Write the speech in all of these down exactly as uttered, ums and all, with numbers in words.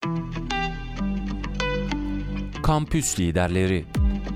Kampüs liderleri.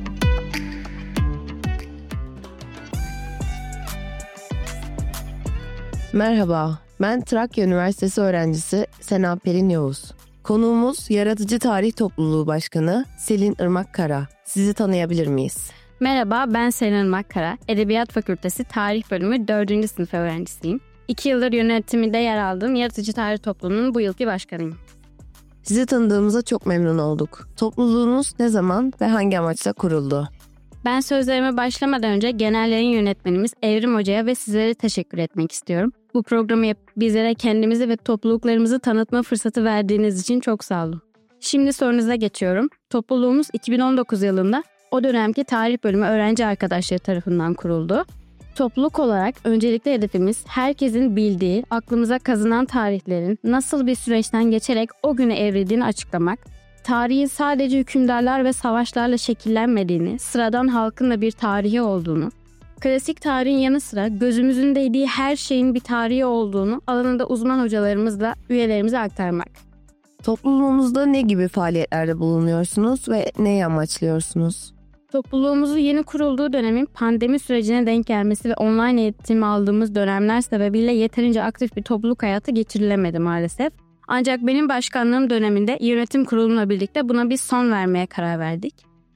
Merhaba, ben Trakya Üniversitesi öğrencisi Sena Pelin Yavuz. Konuğumuz Yaratıcı Tarih Topluluğu Başkanı Selin Irmak Kara. Sizi tanıyabilir miyiz? Merhaba, ben Selin Irmak Kara. Edebiyat Fakültesi Tarih Bölümü dördüncü sınıf öğrencisiyim. İki yıldır yönetiminde yer aldığım Yaratıcı Tarih Topluluğu'nun bu yılki başkanıyım. Sizi tanıdığımıza çok memnun olduk. Topluluğunuz ne zaman ve hangi amaçla kuruldu? Ben sözlerime başlamadan önce genel yayın yönetmenimiz Evrim Hoca'ya ve sizlere teşekkür etmek istiyorum. Bu programı yapıp bizlere kendimizi ve topluluklarımızı tanıtma fırsatı verdiğiniz için çok sağ olun. Şimdi sorunuza geçiyorum. Topluluğumuz iki bin on dokuz yılında o dönemki tarih bölümü öğrenci arkadaşları tarafından kuruldu. Topluluk olarak öncelikle hedefimiz herkesin bildiği, aklımıza kazınan tarihlerin nasıl bir süreçten geçerek o güne evrildiğini açıklamak, tarihin sadece hükümdarlar ve savaşlarla şekillenmediğini, sıradan halkın da bir tarihi olduğunu, klasik tarihin yanı sıra gözümüzün değdiği her şeyin bir tarihi olduğunu alanında uzman hocalarımızla üyelerimize aktarmak. Topluluğunuzda ne gibi faaliyetlerde bulunuyorsunuz ve neyi amaçlıyorsunuz? Topluluğumuzun yeni kurulduğu dönemin pandemi sürecine denk gelmesi ve online eğitim aldığımız dönemler sebebiyle yeterince aktif bir topluluk hayatı geçirilemedi maalesef. Ancak benim başkanlığım döneminde yönetim kurulumla birlikte buna bir son vermeye karar verdik.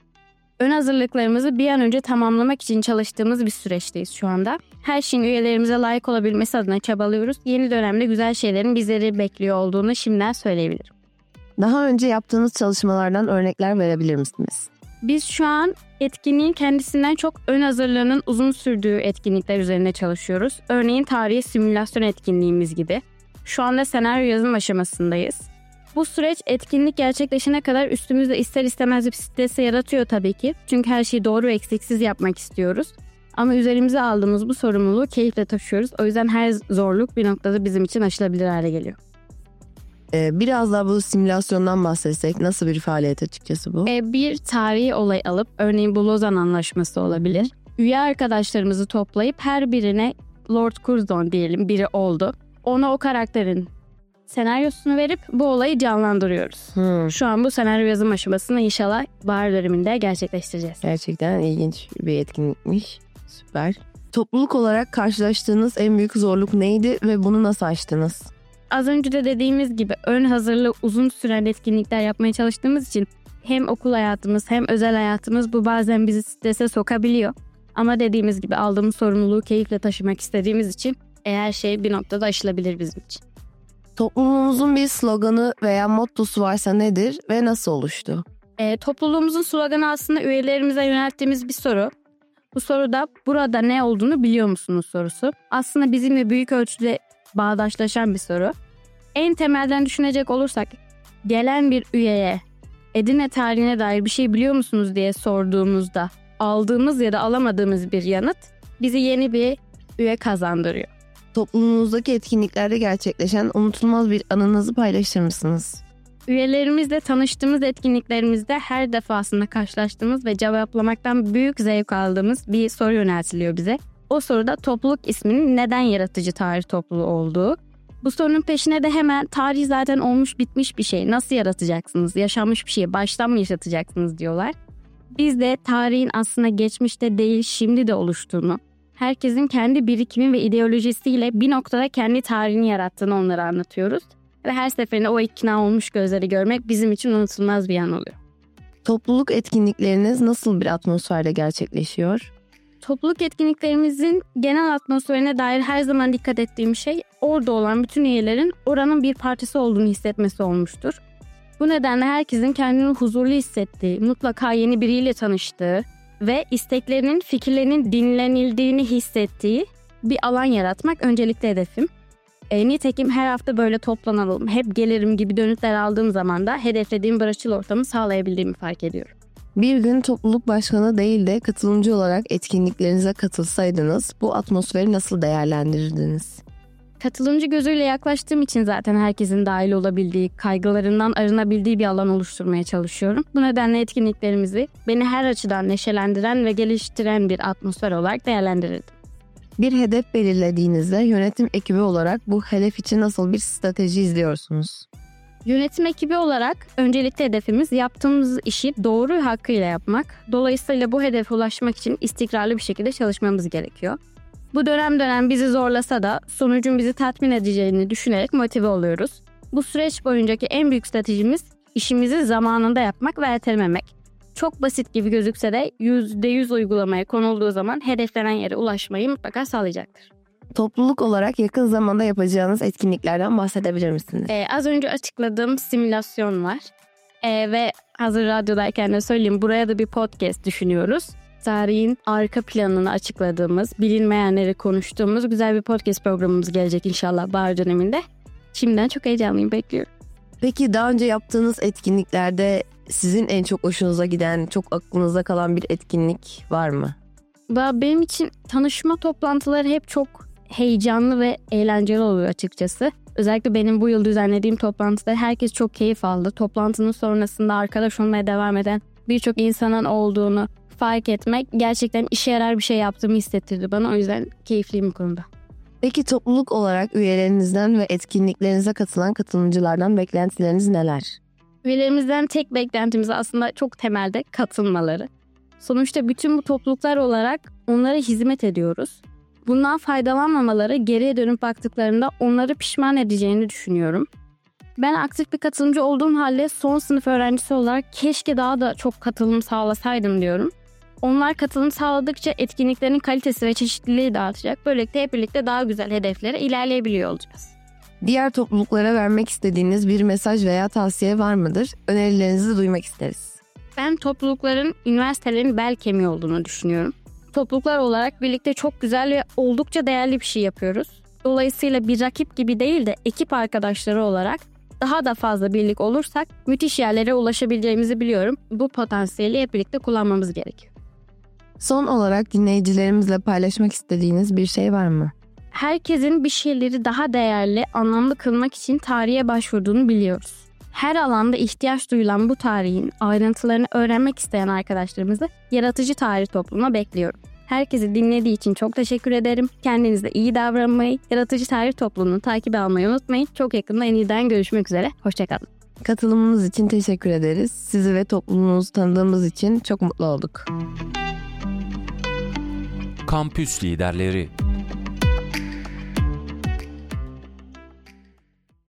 Ön hazırlıklarımızı bir an önce tamamlamak için çalıştığımız bir süreçteyiz şu anda. Her şeyin üyelerimize layık olabilmesi adına çabalıyoruz. Yeni dönemde güzel şeylerin bizleri bekliyor olduğunu şimdiden söyleyebilirim. Daha önce yaptığınız çalışmalardan örnekler verebilir misiniz? Biz şu an etkinliğin kendisinden çok ön hazırlığının uzun sürdüğü etkinlikler üzerinde çalışıyoruz. Örneğin tarihi simülasyon etkinliğimiz gibi. Şu anda senaryo yazım aşamasındayız. Bu süreç etkinlik gerçekleşene kadar üstümüzde ister istemez bir stres yaratıyor tabii ki. Çünkü her şeyi doğru ve eksiksiz yapmak istiyoruz. Ama üzerimize aldığımız bu sorumluluğu keyifle taşıyoruz. O yüzden her zorluk bir noktada bizim için aşılabilir hale geliyor. Ee, biraz daha bu simülasyondan bahsetsek nasıl bir faaliyet açıkçası bu? Ee, bir tarihi olay alıp örneğin bu Lozan Anlaşması olabilir. Üye arkadaşlarımızı toplayıp her birine Lord Curzon diyelim biri oldu. Ona o karakterin senaryosunu verip bu olayı canlandırıyoruz. Hmm. Şu an bu senaryo yazım aşamasını inşallah bahar döneminde gerçekleştireceğiz. Gerçekten ilginç bir etkinlikmiş. Süper. Topluluk olarak karşılaştığınız en büyük zorluk neydi ve bunu nasıl aştınız? Az önce de dediğimiz gibi ön hazırlığı uzun süren etkinlikler yapmaya çalıştığımız için hem okul hayatımız hem özel hayatımız bu bazen bizi strese sokabiliyor. Ama dediğimiz gibi aldığımız sorumluluğu keyifle taşımak istediğimiz için her şey bir noktada aşılabilir bizim için. Topluluğumuzun bir sloganı veya mottosu varsa nedir ve nasıl oluştu? E, topluluğumuzun sloganı aslında üyelerimize yönelttiğimiz bir soru. Bu soruda burada ne olduğunu biliyor musunuz sorusu. Aslında bizimle büyük ölçüde bağdaşlaşan bir soru. En temelden düşünecek olursak gelen bir üyeye Edirne tarihine dair bir şey biliyor musunuz diye sorduğumuzda aldığımız ya da alamadığımız bir yanıt bizi yeni bir üye kazandırıyor. Topluluğunuzdaki etkinliklerde gerçekleşen unutulmaz bir anınızı paylaşır mısınız? Üyelerimizle tanıştığımız etkinliklerimizde her defasında karşılaştığımız ve cevaplamaktan büyük zevk aldığımız bir soru yöneltiliyor bize. O soruda topluluk isminin neden Yaratıcı Tarih Topluluğu olduğu. Bu sorunun peşine de hemen tarih zaten olmuş bitmiş bir şey. Nasıl yaratacaksınız? Yaşanmış bir şeyi baştan mı yaşatacaksınız diyorlar. Biz de tarihin aslında geçmişte değil şimdi de oluştuğunu, herkesin kendi birikimi ve ideolojisiyle bir noktada kendi tarihini yarattığını onlara anlatıyoruz. Ve her seferinde o ikna olmuş gözleri görmek bizim için unutulmaz bir an oluyor. Topluluk etkinlikleriniz nasıl bir atmosferde gerçekleşiyor? Topluluk etkinliklerimizin genel atmosferine dair her zaman dikkat ettiğim şey orada olan bütün üyelerin oranın bir parçası olduğunu hissetmesi olmuştur. Bu nedenle herkesin kendini huzurlu hissettiği, mutlaka yeni biriyle tanıştığı ve isteklerinin, fikirlerinin dinlenildiğini hissettiği bir alan yaratmak öncelikli hedefim. E, nitekim her hafta böyle toplanalım, hep gelirim gibi dönütler aldığım zaman da hedeflediğim barışçıl ortamı sağlayabildiğimi fark ediyorum. Bir gün topluluk başkanı değil de katılımcı olarak etkinliklerinize katılsaydınız bu atmosferi nasıl değerlendirirdiniz? Katılımcı gözüyle yaklaştığım için zaten herkesin dahil olabildiği, kaygılarından arınabildiği bir alan oluşturmaya çalışıyorum. Bu nedenle etkinliklerimizi beni her açıdan neşelendiren ve geliştiren bir atmosfer olarak değerlendirirdim. Bir hedef belirlediğinizde yönetim ekibi olarak bu hedef için nasıl bir strateji izliyorsunuz? Yönetim ekibi olarak öncelikli hedefimiz yaptığımız işi doğru ve hakkıyla yapmak. Dolayısıyla bu hedefe ulaşmak için istikrarlı bir şekilde çalışmamız gerekiyor. Bu dönem dönem bizi zorlasa da sonucun bizi tatmin edeceğini düşünerek motive oluyoruz. Bu süreç boyuncaki en büyük stratejimiz işimizi zamanında yapmak ve ertelememek. Çok basit gibi gözükse de yüzde yüz uygulamaya konulduğu zaman hedeflenen yere ulaşmayı mutlaka sağlayacaktır. Topluluk olarak yakın zamanda yapacağınız etkinliklerden bahsedebilir misiniz? Ee, az önce açıkladığım simülasyon var. Ee, ve hazır radyodayken de söyleyeyim, buraya da bir podcast düşünüyoruz. Tarihin arka planını açıkladığımız, bilinmeyenleri konuştuğumuz güzel bir podcast programımız gelecek inşallah bahar döneminde. Şimdiden çok heyecanlıyım, bekliyorum. Peki daha önce yaptığınız etkinliklerde sizin en çok hoşunuza giden, çok aklınızda kalan bir etkinlik var mı? Benim için tanışma toplantıları hep çok heyecanlı ve eğlenceli oluyor açıkçası. Özellikle benim bu yıl düzenlediğim toplantıda herkes çok keyif aldı. Toplantının sonrasında arkadaş olmaya devam eden birçok insanın olduğunu fark etmek gerçekten işe yarar bir şey yaptığımı hissettirdi bana. O yüzden keyifliyim bu konuda. Peki topluluk olarak üyelerinizden ve etkinliklerinize katılan katılımcılardan beklentileriniz neler? Üyelerimizden tek beklentimiz aslında çok temelde katılmaları. Sonuçta bütün bu topluluklar olarak onlara hizmet ediyoruz. Bundan faydalanmamaları geriye dönüp baktıklarında onları pişman edeceğini düşünüyorum. Ben aktif bir katılımcı olduğum halde son sınıf öğrencisi olarak keşke daha da çok katılım sağlasaydım diyorum. Onlar katılım sağladıkça etkinliklerin kalitesi ve çeşitliliği de artacak. Böylelikle hep birlikte daha güzel hedeflere ilerleyebiliyor olacağız. Diğer topluluklara vermek istediğiniz bir mesaj veya tavsiye var mıdır? Önerilerinizi duymak isteriz. Ben toplulukların üniversitelerin bel kemiği olduğunu düşünüyorum. Topluluklar olarak birlikte çok güzel ve oldukça değerli bir şey yapıyoruz. Dolayısıyla bir rakip gibi değil de ekip arkadaşları olarak daha da fazla birlik olursak müthiş yerlere ulaşabileceğimizi biliyorum. Bu potansiyeli hep birlikte kullanmamız gerekiyor. Son olarak dinleyicilerimizle paylaşmak istediğiniz bir şey var mı? Herkesin bir şeyleri daha değerli, anlamlı kılmak için tarihe başvurduğunu biliyoruz. Her alanda ihtiyaç duyulan bu tarihin ayrıntılarını öğrenmek isteyen arkadaşlarımızı Yaratıcı Tarih Topluluğu'na bekliyorum. Herkesi dinlediği için çok teşekkür ederim. Kendinize iyi davranmayı, Yaratıcı Tarih Topluluğu'nu takip almayı unutmayın. Çok yakında yeniden görüşmek üzere. Hoşçakalın. Katılımınız için teşekkür ederiz. Sizi ve topluluğunuzu tanıdığımız için çok mutlu olduk. Kampüs Liderleri